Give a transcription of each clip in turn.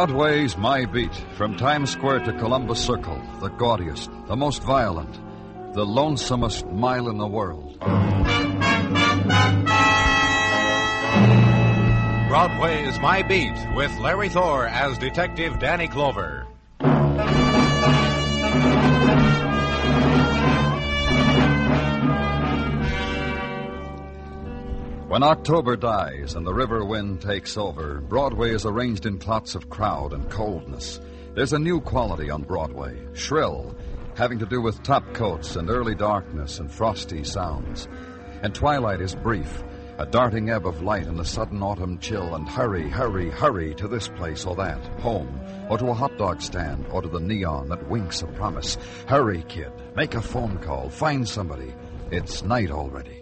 Broadway's my beat. From Times Square to Columbus Circle, the gaudiest, the most violent, the lonesomest mile in the world. Broadway is My Beat, with Larry Thor as Detective Danny Clover. When October dies and the river wind takes over, Broadway is arranged in clots of crowd and coldness. There's a new quality on Broadway, shrill, having to do with top coats and early darkness and frosty sounds. And twilight is brief, a darting ebb of light in the sudden autumn chill, and hurry, hurry, hurry to this place or that, home, or to a hot dog stand, or to the neon that winks a promise. Hurry, kid, make a phone call, find somebody. It's night already.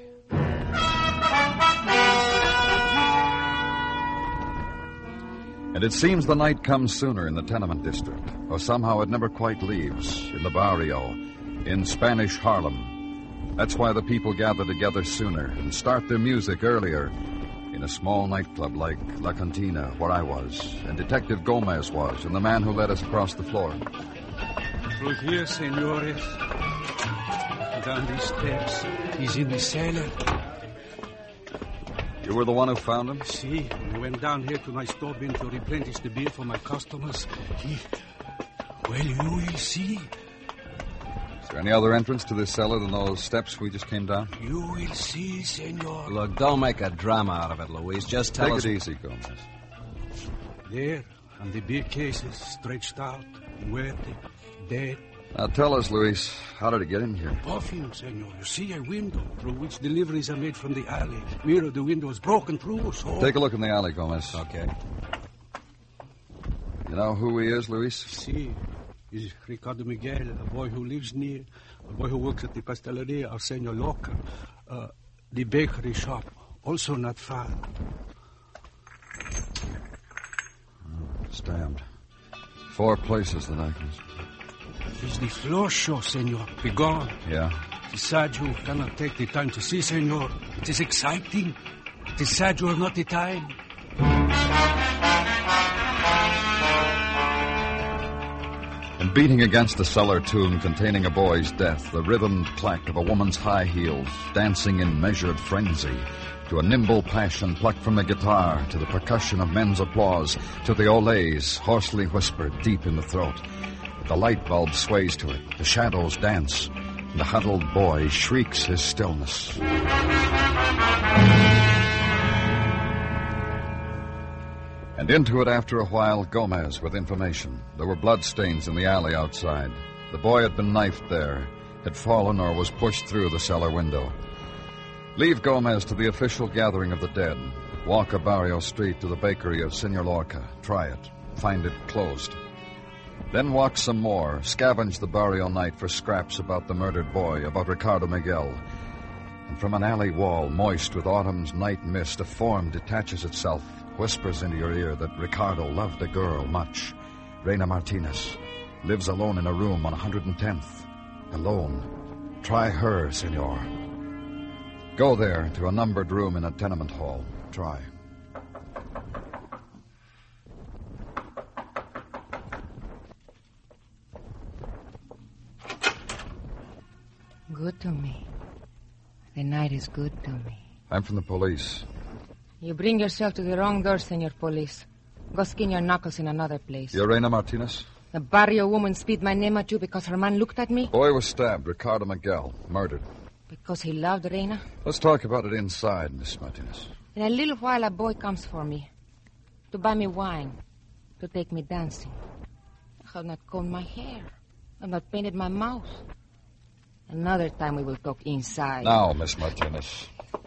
And it seems the night comes sooner in the tenement district, or somehow it never quite leaves, in the barrio, in Spanish Harlem. That's why the people gather together sooner and start their music earlier in a small nightclub like La Cantina, where I was, and Detective Gomez was, and the man who led us across the floor. Through here, senores. Down these steps. He's in the cellar. You were the one who found him? See, I went down here to my store bin to replenish the beer for my customers. Well, you will see. Is there any other entrance to this cellar than those steps we just came down? You will see, senor. Look, don't make a drama out of it, Luis. Just tell us... Take it easy, Gomez. There, and the beer cases stretched out, muerte, dead. Now tell us, Luis, how did it get in here? Perfume, senor. You see a window through which deliveries are made from the alley. Mirror of the window is broken through, so... Take a look in the alley, Gomez. Okay. You know who he is, Luis? See, he's Ricardo Miguel, a boy who lives near, a boy who works at the pasteleria Arsenio Loca, the bakery shop, also not far. Stabbed. 4 places that I can... It's the floor show, senor. Be gone. Yeah. It is sad you cannot take the time to see, senor. It is exciting. It is sad you have not the time. And beating against the cellar tomb containing a boy's death, the rhythmed clack of a woman's high heels, dancing in measured frenzy, to a nimble passion plucked from the guitar, to the percussion of men's applause, to the olays hoarsely whispered deep in the throat. The light bulb sways to it, the shadows dance, and the huddled boy shrieks his stillness. And into it after a while, Gomez with information. There were bloodstains in the alley outside. The boy had been knifed there, had fallen or was pushed through the cellar window. Leave Gomez to the official gathering of the dead. Walk a barrio street to the bakery of Senor Lorca. Try it. Find it closed. Then walk some more, scavenge the barrio night for scraps about the murdered boy, about Ricardo Miguel. And from an alley wall, moist with autumn's night mist, a form detaches itself, whispers into your ear that Ricardo loved a girl much. Reina Martinez lives alone in a room on 110th. Alone. Try her, senor. Go there to a numbered room in a tenement hall. Try. Good to me. The night is good to me. I'm from the police. You bring yourself to the wrong door, Senor Police. Go skin your knuckles in another place. You're Reina Martinez? The barrio woman spit my name at you because her man looked at me? Boy was stabbed, Ricardo Miguel, murdered. Because he loved Reina? Let's talk about it inside, Miss Martinez. In a little while, a boy comes for me. To buy me wine. To take me dancing. I have not combed my hair. I have not painted my mouth. Another time we will talk inside. Now, Miss Martinez.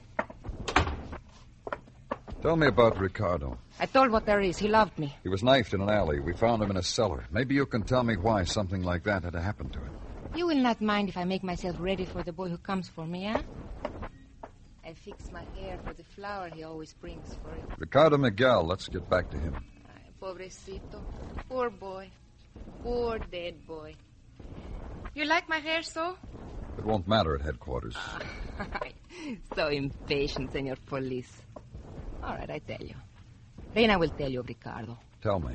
Tell me about Ricardo. I told what there is. He loved me. He was knifed in an alley. We found him in a cellar. Maybe you can tell me why something like that had happened to him. You will not mind if I make myself ready for the boy who comes for me, eh? I fix my hair for the flower he always brings for it. Ricardo Miguel, let's get back to him. Ay, pobrecito. Poor boy. Poor dead boy. You like my hair so? It won't matter at headquarters. So impatient, Senor Police. All right, I tell you. Reina will tell you of Ricardo. Tell me.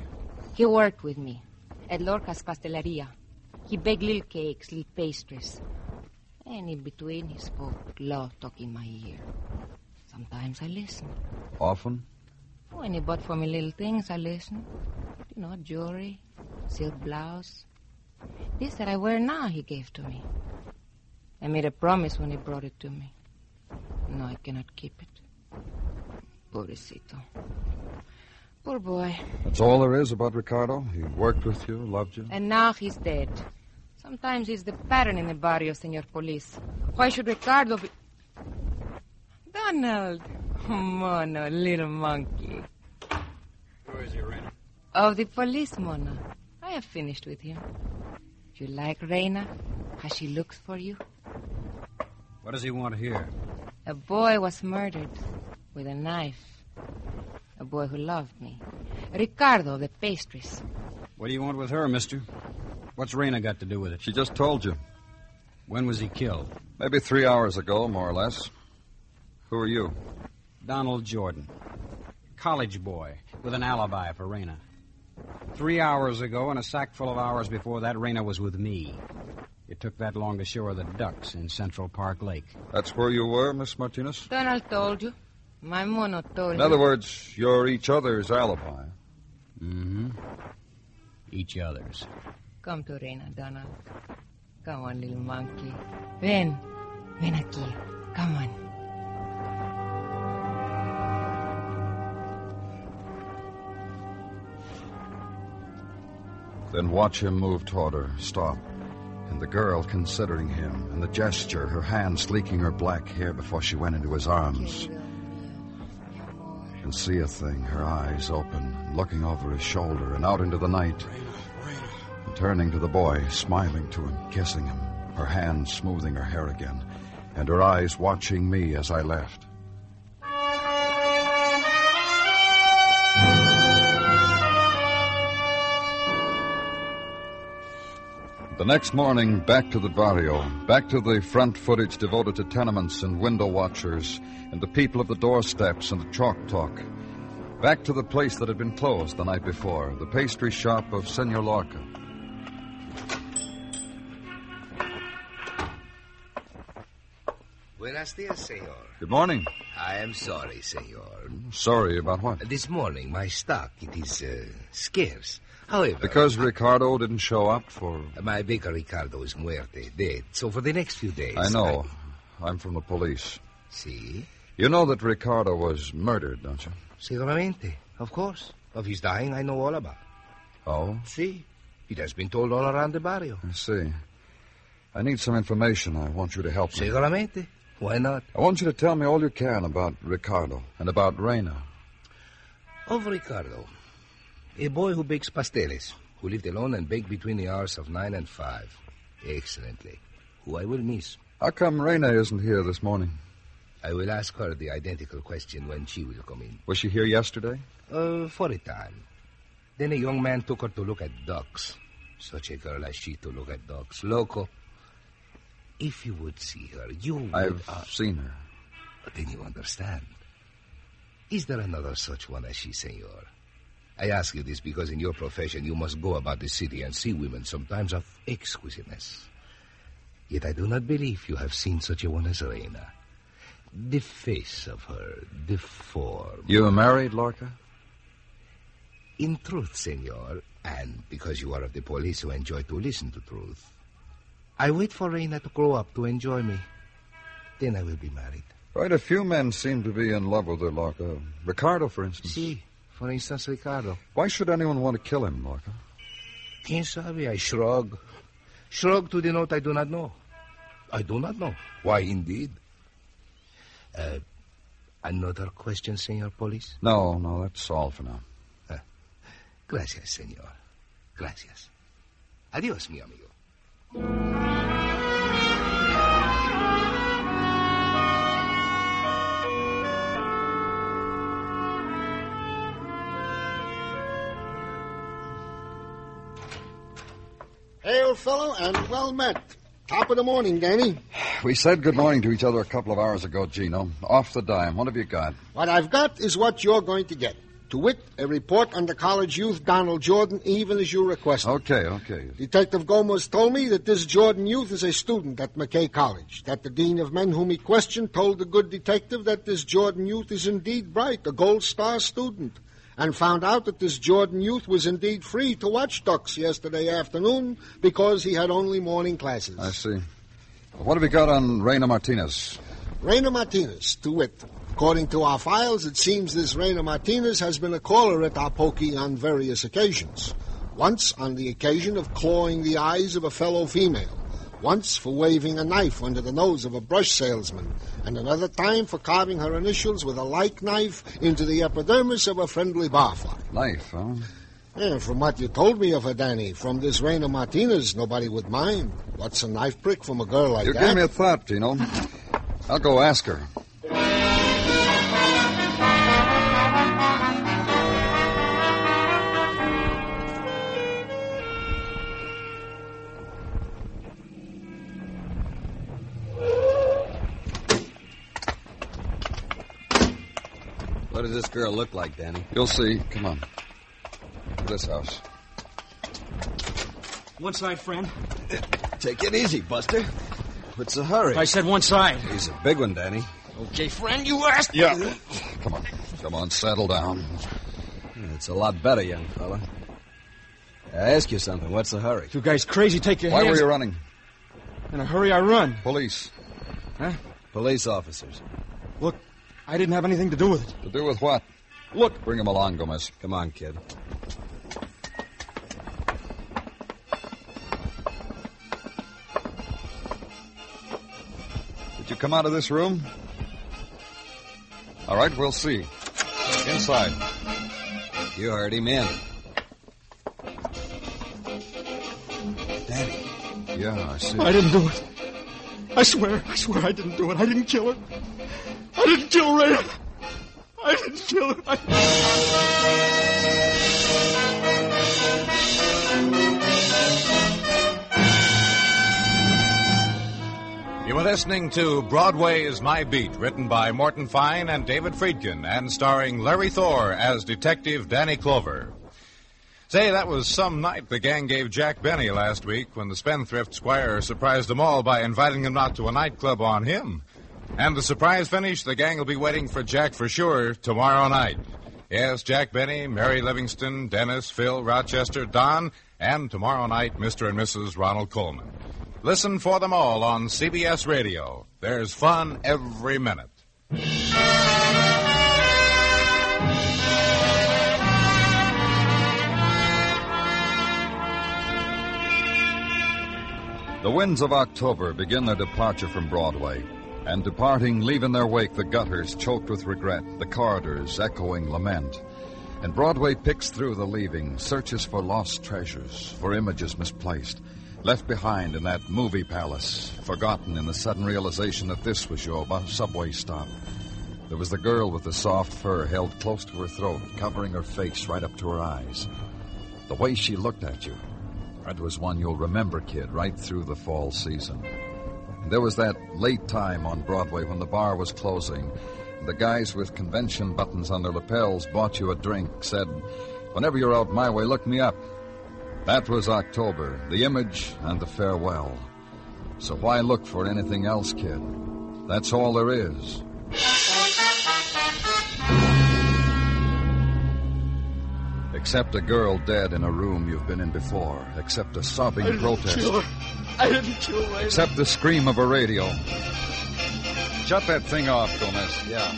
He worked with me at Lorca's Pasteleria. He baked little cakes, little pastries. And in between, he spoke low talk in my ear. Sometimes I listened. Often? When he bought for me little things, I listened. You know, jewelry, silk blouse. This that I wear now, he gave to me. I made a promise when he brought it to me. No, I cannot keep it. Pobrecito. Poor boy. That's all there is about Ricardo? He worked with you, loved you? And now he's dead. Sometimes he's the pattern in the barrio, Senor Police. Why should Ricardo be... Donald. Mono, little monkey. Who is he, Reina? Of the police, Mono. I have finished with him. You like Reina? How she looks for you? What does he want here? A boy was murdered with a knife. A boy who loved me. Ricardo, of the pastries. What do you want with her, mister? What's Reina got to do with it? She just told you. When was he killed? Maybe 3 hours ago, more or less. Who are you? Donald Jordan. College boy with an alibi for Reina. 3 hours ago and a sack full of hours before that, Reina was with me. It took that long to show her the ducks in Central Park Lake. That's where you were, Miss Martinez? Donald told you. My Mono told you. In other words, you're each other's alibi. Mm-hmm. Each other's. Come to Reina, Donald. Come on, little monkey. Ven. Ven aquí. Come on. Then watch him move toward her, stop. And the girl considering him, and the gesture, her hand sleeking her black hair before she went into his arms. And see a thing, her eyes open, looking over his shoulder and out into the night. And turning to the boy, smiling to him, kissing him, her hand smoothing her hair again, and her eyes watching me as I left. The next morning, back to the barrio, back to the front footage devoted to tenements and window watchers, and the people of the doorsteps and the chalk talk. Back to the place that had been closed the night before, the pastry shop of Senor Lorca. Buenos dias, senor. Good morning. I am sorry, senor. Sorry about what? This morning, my stock, it is scarce. However... Because Ricardo didn't show up for... My baker Ricardo is muerte, dead. So for the next few days... I know. I'm from the police. See? You know that Ricardo was murdered, don't you? Seguramente. Of course. Of his dying, I know all about. Oh? See? It has been told all around the barrio. I see. I need some information. I want you to help me. Seguramente. Why not? I want you to tell me all you can about Ricardo and about Reina. Of Ricardo. A boy who bakes pasteles, who lived alone and baked between the hours of 9 and 5. Excellently. Who I will miss. How come Reina isn't here this morning? I will ask her the identical question when she will come in. Was she here yesterday? For a time. Then a young man took her to look at ducks. Such a girl as she to look at ducks. Loco. If you would see her, you would... I've seen her. Then you understand. Is there another such one as she, senor? I ask you this because in your profession you must go about the city and see women sometimes of exquisiteness. Yet I do not believe you have seen such a one as Reina. The face of her, the form... You are married, Lorca? In truth, senor, and because you are of the police who enjoy to listen to truth, I wait for Reina to grow up to enjoy me. Then I will be married. Quite a few men seem to be in love with her, Lorca. Ricardo, for instance. Si, for instance, Ricardo. Why should anyone want to kill him, Lorca? Quien sabe? I shrug. Shrug to denote I do not know. I do not know. Why, indeed? Another question, Senor Police? No, that's all for now. Gracias, senor. Gracias. Adiós, mi amigo. Hey, old fellow, and well met. Top of the morning, Danny. We said good morning to each other a couple of hours ago, Gino. Off the dime. What have you got? What I've got is what you're going to get. To wit, a report on the college youth Donald Jordan, even as you requested. Okay. Detective Gomez told me that this Jordan youth is a student at McKay College, that the dean of men whom he questioned told the good detective that this Jordan youth is indeed bright, a gold star student, and found out that this Jordan youth was indeed free to watch ducks yesterday afternoon because he had only morning classes. I see. What have you got on Reina Martinez? Reina Martinez, to wit. According to our files, it seems this Reina Martinez has been a caller at our pokey on various occasions. Once on the occasion of clawing the eyes of a fellow female. Once for waving a knife under the nose of a brush salesman. And another time for carving her initials with a like knife into the epidermis of a friendly barfly. Knife, huh? Yeah, from what you told me of her, Danny, from this Reina Martinez, nobody would mind. What's a knife prick from a girl like You that? gave me a thought, Tino. I'll go ask her. What does this girl look like, Danny? You'll see. Come on. This house. One side, friend. Take it easy, Buster. What's the hurry? I said one side. He's a big one, Danny. Okay, friend, you asked. Yeah. Come on, settle down. It's a lot better, young fella. I ask you something. What's the hurry? You guys crazy, take your Why hands... were you running? In a hurry, I run. Police. Huh? Police officers. Look, I didn't have anything to do with it. To do with what? Look. Bring him along, Gomez. Come on, kid. Did you come out of this room? All right, we'll see. Inside. You heard him in. Danny. Yeah, I see. I didn't do it. I swear I didn't do it. I didn't kill her. I didn't kill Ray. I didn't kill her. You were listening to Broadway's My Beat, written by Morton Fine and David Friedkin, and starring Larry Thor as Detective Danny Clover. Say, that was some night the gang gave Jack Benny last week when the spendthrift squire surprised them all by inviting them out to a nightclub on him. And the surprise finish, the gang will be waiting for Jack for sure tomorrow night. Yes, Jack Benny, Mary Livingston, Dennis, Phil, Rochester, Don, and tomorrow night, Mr. and Mrs. Ronald Coleman. Listen for them all on CBS Radio. There's fun every minute. The winds of October begin their departure from Broadway, and departing leave in their wake the gutters choked with regret, the corridors echoing lament. And Broadway picks through the leaving, searches for lost treasures, for images misplaced, left behind in that movie palace, forgotten in the sudden realization that this was your subway stop. There was the girl with the soft fur held close to her throat, covering her face right up to her eyes. The way she looked at you, that was one you'll remember, kid, right through the fall season. And there was that late time on Broadway when the bar was closing. The guys with convention buttons on their lapels bought you a drink, said, "Whenever you're out my way, look me up." That was October, the image and the farewell. So why look for anything else, kid? That's all there is. Except a girl dead in a room you've been in before. Except a sobbing protest. I didn't kill Ray. Except the scream of a radio. Shut that thing off, Gomez. Yeah.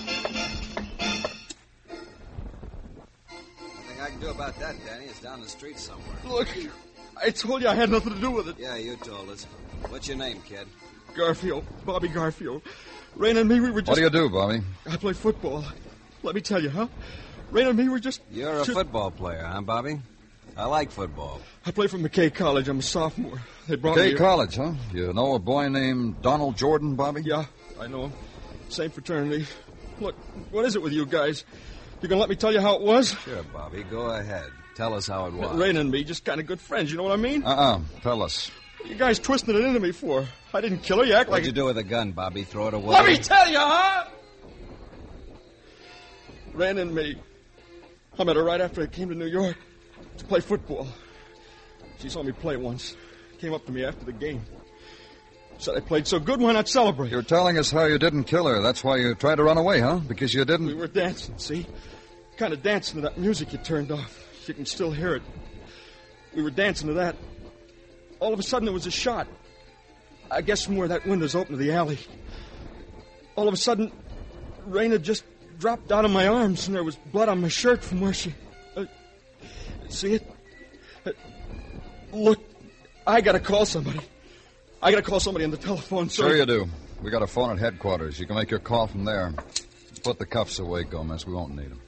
Nothing I can do about that, Danny. It's down the street somewhere. Look, I told you I had nothing to do with it. Yeah, you told us. What's your name, kid? Garfield. Bobby Garfield. Rain and me, we were just... What do you do, Bobby? I play football. Let me tell you, huh? Rain and me were just... You're a football player, huh, Bobby? I like football. I play for McKay College. I'm a sophomore. They brought me McKay here. College, huh? You know a boy named Donald Jordan, Bobby? Yeah, I know him. Same fraternity. Look, what is it with you guys? You gonna let me tell you how it was? Sure, Bobby. Go ahead. Tell us how it was. Rain and me, just kind of good friends. You know what I mean? Tell us. You guys twisting it into me for. I didn't kill her. You act What'd like... you do with a gun, Bobby? Throw it away? Let me tell you, huh? Rain and me. I met her right after I came to New York to play football. She saw me play once. Came up to me after the game. Said I played so good, why not celebrate? You're telling us how you didn't kill her. That's why you tried to run away, huh? Because you didn't... We were dancing, see? Kind of dancing to that music you turned off. You can still hear it. We were dancing to that. All of a sudden, there was a shot. I guess from where that window's open to the alley. All of a sudden, Raina just dropped out of my arms, and there was blood on my shirt from where she... see it? Look, I gotta call somebody. I gotta call somebody on the telephone. Sure you do. We got a phone at headquarters. You can make your call from there. Put the cuffs away, Gomez. We won't need them.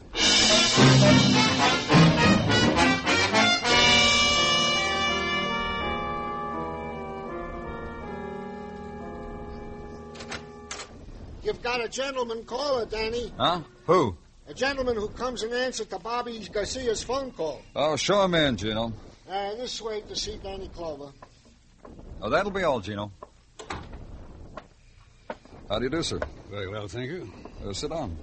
You've got a gentleman caller, Danny. Huh? Who? A gentleman who comes and answers to Bobby Garcia's phone call. Oh, show him in, Gino. This way to see Danny Clover. Oh, that'll be all, Gino. How do you do, sir? Very well, thank you. Sit down.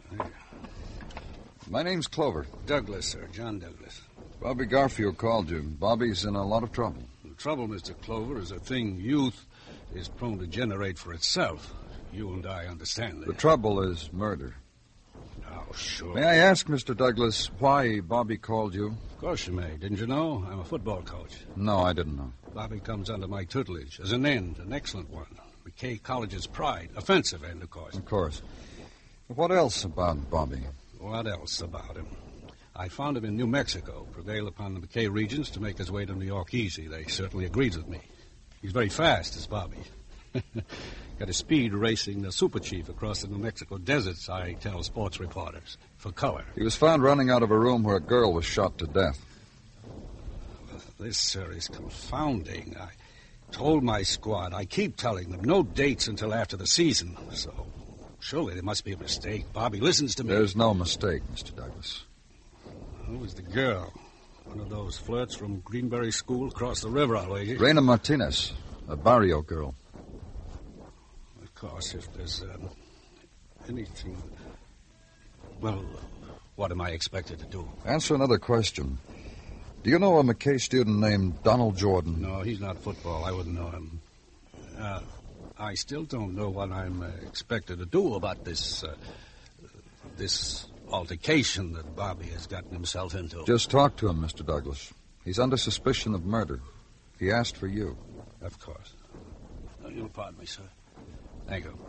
My name's Clover. Douglas, sir. John Douglas. Bobby Garfield called you. Bobby's in a lot of trouble. The trouble, Mr. Clover, is a thing youth is prone to generate for itself. You and I understand that. The trouble is murder. Oh, sure. May I ask, Mr. Douglas, why Bobby called you? Of course you may. Didn't you know? I'm a football coach. No, I didn't know. Bobby comes under my tutelage as an end, an excellent one. McKay College's pride. Offensive end, of course. Of course. What else about Bobby? What else about him? I found him in New Mexico, prevailed upon the McKay regents to make his way to New York easy. They certainly agreed with me. He's very fast, is Bobby. Got a speed racing the super chief across the New Mexico deserts, I tell sports reporters, for color. He was found running out of a room where a girl was shot to death. Well, this, sir, is confounding. I told my squad, I keep telling them, no dates until after the season. So, surely there must be a mistake. Bobby listens to me. There's no mistake, Mr. Douglas. Who was the girl? One of those flirts from Greenberry School across the river, I'll wager. Raina Martinez, a barrio girl. Of course, if there's anything... Well, what am I expected to do? Answer another question. Do you know a McKay student named Donald Jordan? No, he's not football. I wouldn't know him. I still don't know what I'm expected to do about this altercation that Bobby has gotten himself into. Just talk to him, Mr. Douglas. He's under suspicion of murder. He asked for you. Of course. You'll pardon me, sir. Thank you.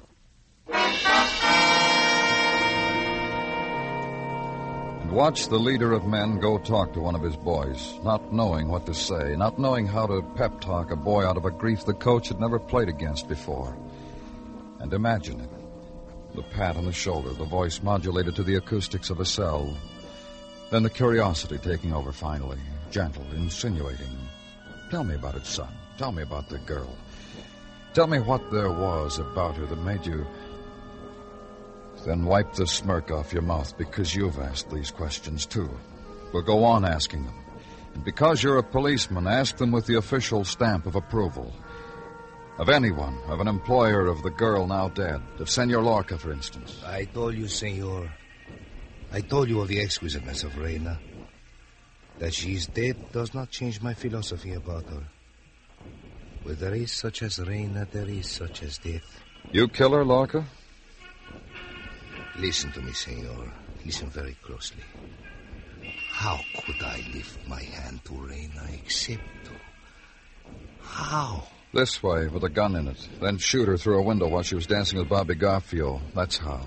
And watch the leader of men go talk to one of his boys, not knowing what to say, not knowing how to pep talk a boy out of a grief the coach had never played against before. And imagine it. The pat on the shoulder, the voice modulated to the acoustics of a cell. Then the curiosity taking over finally, gentle, insinuating. Tell me about it, son. Tell me about the girl. Tell me what there was about her that made you... Then wipe the smirk off your mouth because you've asked these questions, too. We'll go on asking them. And because you're a policeman, ask them with the official stamp of approval. Of anyone, of an employer of the girl now dead, of Senor Lorca, for instance. I told you, senor. I told you of the exquisiteness of Raina. That she is dead does not change my philosophy about her. Where there is such as Raina, there is such as death. You kill her, Lorca? Listen to me, senor. Listen very closely. How could I lift my hand to Raina except to... How? This way, with a gun in it. Then shoot her through a window while she was dancing with Bobby Garfield. That's how.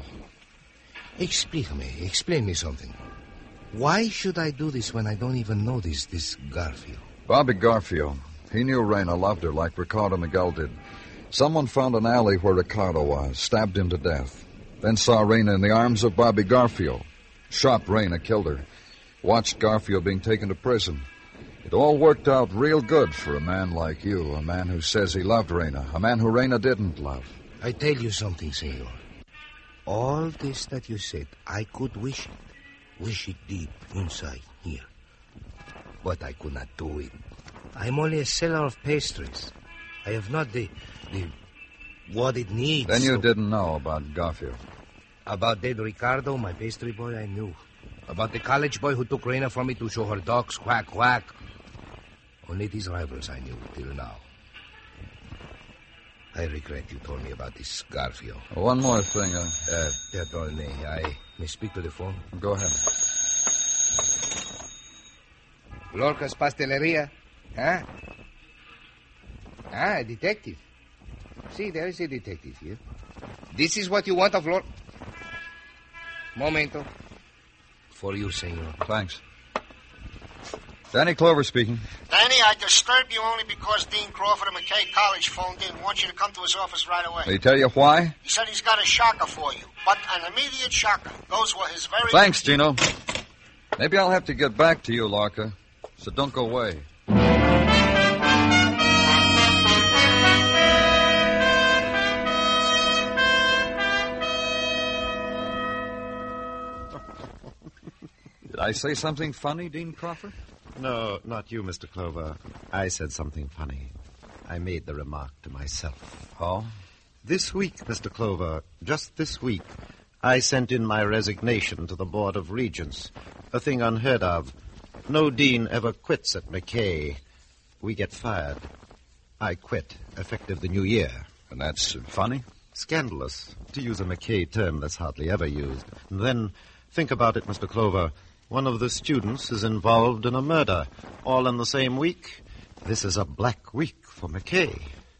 Explain me something. Why should I do this when I don't even know this Garfield? Bobby Garfield. He knew Raina loved her like Ricardo Miguel did. Someone found an alley where Ricardo was, stabbed him to death. Then saw Raina in the arms of Bobby Garfield. Shot Raina, killed her. Watched Garfield being taken to prison. It all worked out real good for a man like you, a man who says he loved Raina, a man who Raina didn't love. I tell you something, senor. All this that you said, I could wish it. Wish it deep inside here. But I could not do it. I'm only a seller of pastries. I have not the what it needs. Then you didn't know about Garfield. About dead Ricardo, my pastry boy, I knew. About the college boy who took Rena from me to show her dogs, quack, quack. Only these rivals I knew till now. I regret you told me about this Garfio. One more thing. Perdone, I may speak to the phone. Go ahead. Lorca's Pasteleria? Huh? Ah, a detective. See, there is a detective here. This is what you want of Lorca. Momento. For you, senor. Thanks. Danny Clover speaking. Danny, I disturbed you only because Dean Crawford of McKay College phoned in. Wants you to come to his office right away. Did he tell you why? He said he's got a shocker for you, but an immediate shocker. Those were his very... Thanks, Gino. Maybe I'll have to get back to you, Lorca, so don't go away. Did I say something funny, Dean Crawford? No, not you, Mr. Clover. I said something funny. I made the remark to myself. Oh? This week, Mr. Clover, just this week, I sent in my resignation to the Board of Regents. A thing unheard of. No dean ever quits at McKay. We get fired. I quit, effective the new year. And that's funny? Scandalous, to use a McKay term that's hardly ever used. And then, think about it, Mr. Clover. One of the students is involved in a murder, all in the same week. This is a black week for McKay.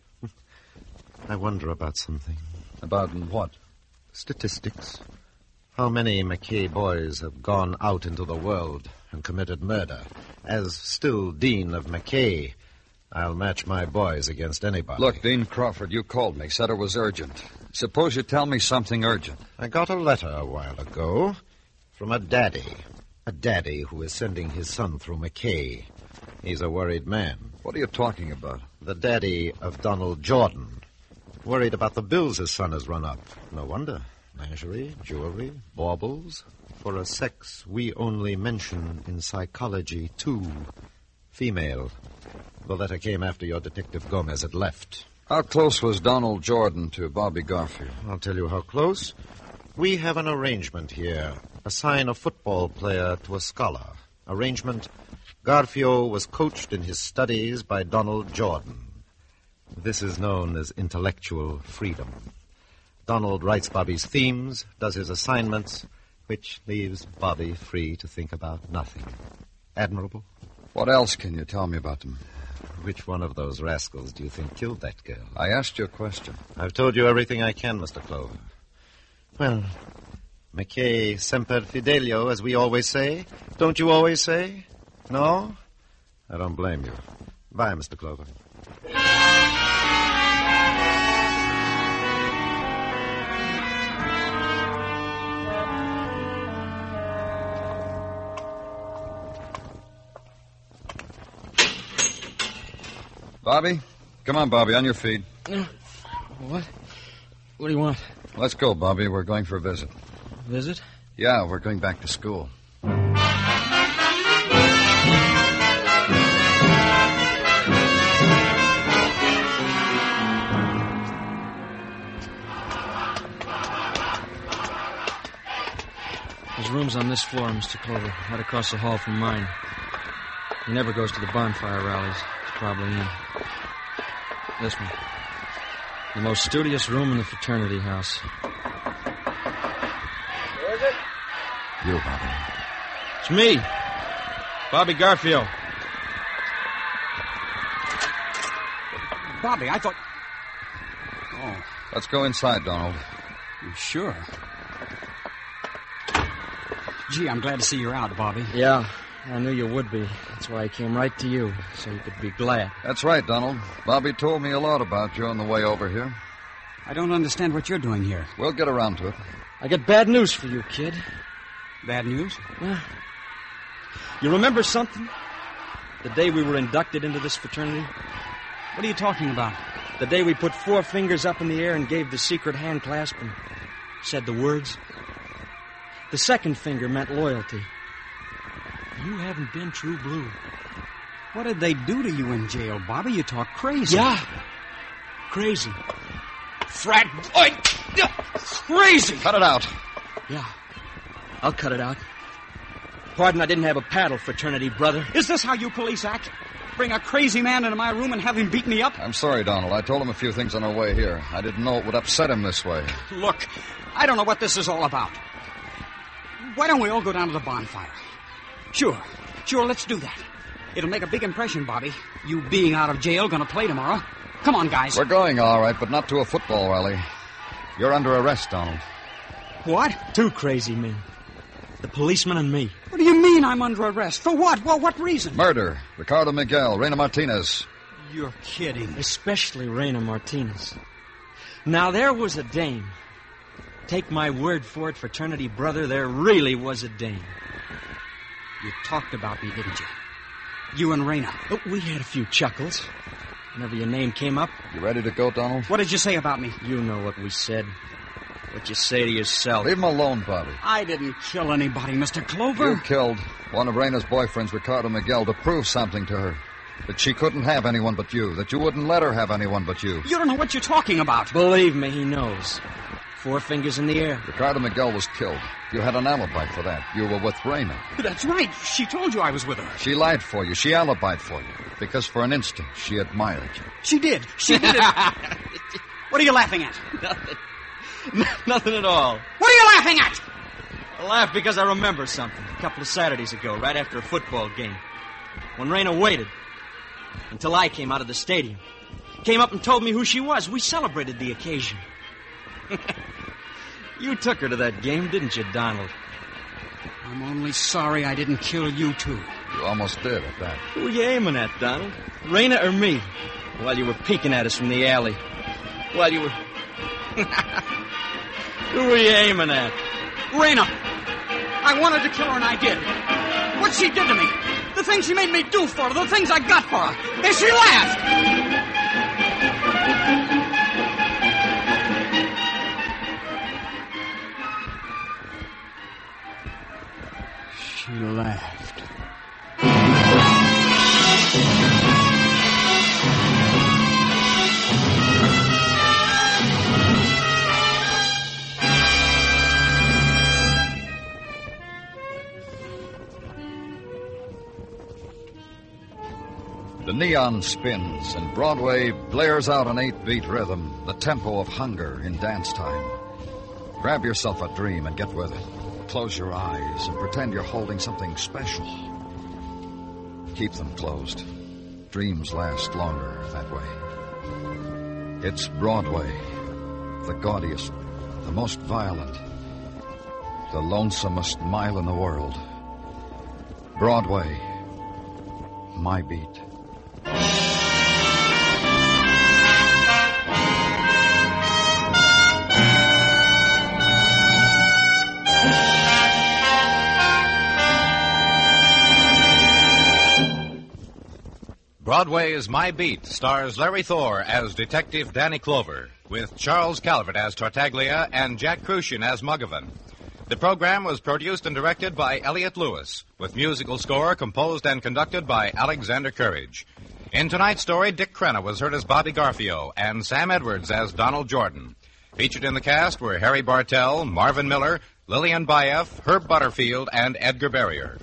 I wonder about something. About what? Statistics. How many McKay boys have gone out into the world and committed murder? As still Dean of McKay, I'll match my boys against anybody. Look, Dean Crawford, you called me, said it was urgent. Suppose you tell me something urgent. I got a letter a while ago from a daddy. A daddy who is sending his son through McKay. He's a worried man. What are you talking about? The daddy of Donald Jordan. Worried about the bills his son has run up. No wonder. Lingerie, jewelry, baubles. For a sex we only mention in psychology, too. Female. The letter came after your Detective Gomez had left. How close was Donald Jordan to Bobby Garfield? I'll tell you how close. We have an arrangement here. Assign a football player to a scholar. Arrangement. Garfio was coached in his studies by Donald Jordan. This is known as intellectual freedom. Donald writes Bobby's themes, does his assignments, which leaves Bobby free to think about nothing. Admirable? What else can you tell me about them? Which one of those rascals do you think killed that girl? I asked you a question. I've told you everything I can, Mr. Clover. Well, McKay semper fidelio, as we always say. Don't you always say? No? I don't blame you. Bye, Mr. Clover. Bobby? Come on, Bobby, on your feet. What? What do you want? Let's go, Bobby. We're going for a visit. Visit? Yeah, we're going back to school. There's rooms on this floor, Mr. Clover, right across the hall from mine. He never goes to the bonfire rallies. He's probably in. This one. The most studious room in the fraternity house. Who is it? You, Bobby. It's me, Bobby Garfield. Bobby, I thought... Oh, Let's go inside, Donald. you sure? Gee, I'm glad to see you're out, Bobby. Yeah, I knew you would be. That's why I came right to you, so you could be glad. That's right, Donald. Bobby told me a lot about you on the way over here. I don't understand what you're doing here. We'll get around to it. I got bad news for you, kid. Bad news? Yeah. You remember something? The day we were inducted into this fraternity? What are you talking about? The day we put 4 fingers up in the air and gave the secret hand clasp and said the words. The second finger meant loyalty. You haven't been true blue. What did they do to you in jail, Bobby? You talk crazy. Yeah. Crazy. Frat boy. Crazy. Cut it out. Yeah. I'll cut it out. Pardon, I didn't have a paddle, fraternity brother. Is this how you police act? Bring a crazy man into my room and have him beat me up? I'm sorry, Donald. I told him a few things on our way here. I didn't know it would upset him this way. Look, I don't know what this is all about. Why don't we all go down to the bonfire? Sure, let's do that. It'll make a big impression, Bobby. You being out of jail, gonna play tomorrow. Come on, guys. We're going, all right, but not to a football rally. You're under arrest, Donald. What? 2 crazy men. The policeman and me. What do you mean I'm under arrest? For what? Well, what reason? Murder. Ricardo Miguel, Reina Martinez. You're kidding. Especially Reina Martinez. Now, there was a dame. Take my word for it, fraternity brother, there really was a dame. You talked about me, didn't you? You and Reina. Oh, we had a few chuckles. Whenever your name came up. You ready to go, Donald? What did you say about me? You know what we said. What you say to yourself. Leave him alone, Bobby. I didn't kill anybody, Mr. Clover. You killed one of Reina's boyfriends, Ricardo Miguel, to prove something to her. That she couldn't have anyone but you. That you wouldn't let her have anyone but you. You don't know what you're talking about. Believe me, he knows. 4 fingers in the air. Ricardo Miguel was killed. You had an alibi for that. You were with Reina. That's right. She told you I was with her. She lied for you. She alibied for you. Because for an instant, she admired you. She did. She did it. What are you laughing at? Nothing at all. What are you laughing at? I laugh because I remember something. A couple of Saturdays ago, right after a football game. When Reina waited until I came out of the stadium. Came up and told me who she was. We celebrated the occasion. You took her to that game, didn't you, Donald? I'm only sorry I didn't kill you, too. You almost did, at that. Who were you aiming at, Donald? Reina or me? While you were peeking at us from the alley. While you were... Who were you aiming at? Reina. I wanted to kill her, and I did. What she did to me. The things she made me do for her. The things I got for her. And she laughed. She laughed. The neon spins and Broadway blares out an 8-beat rhythm, the tempo of hunger in dance time. Grab yourself a dream and get with it. Close your eyes and pretend you're holding something special. Keep them closed. Dreams last longer that way. It's Broadway, the gaudiest, the most violent, the lonesomest mile in the world. Broadway, my beat. Broadway is My Beat stars Larry Thor as Detective Danny Clover, with Charles Calvert as Tartaglia and Jack Crucian as Muggavan. The program was produced and directed by Elliott Lewis, with musical score composed and conducted by Alexander Courage. In tonight's story, Dick Crenna was heard as Bobby Garfio and Sam Edwards as Donald Jordan. Featured in the cast were Harry Bartell, Marvin Miller, Lillian Baeff, Herb Butterfield, and Edgar Barrier.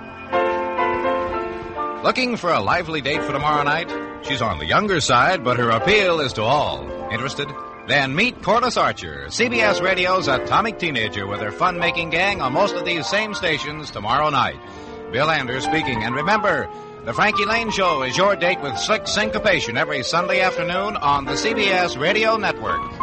Looking for a lively date for tomorrow night? She's on the younger side, but her appeal is to all. Interested? Then meet Corliss Archer, CBS Radio's atomic teenager with her fun-making gang on most of these same stations tomorrow night. Bill Anders speaking. And remember, the Frankie Lane Show is your date with slick syncopation every Sunday afternoon on the CBS Radio Network.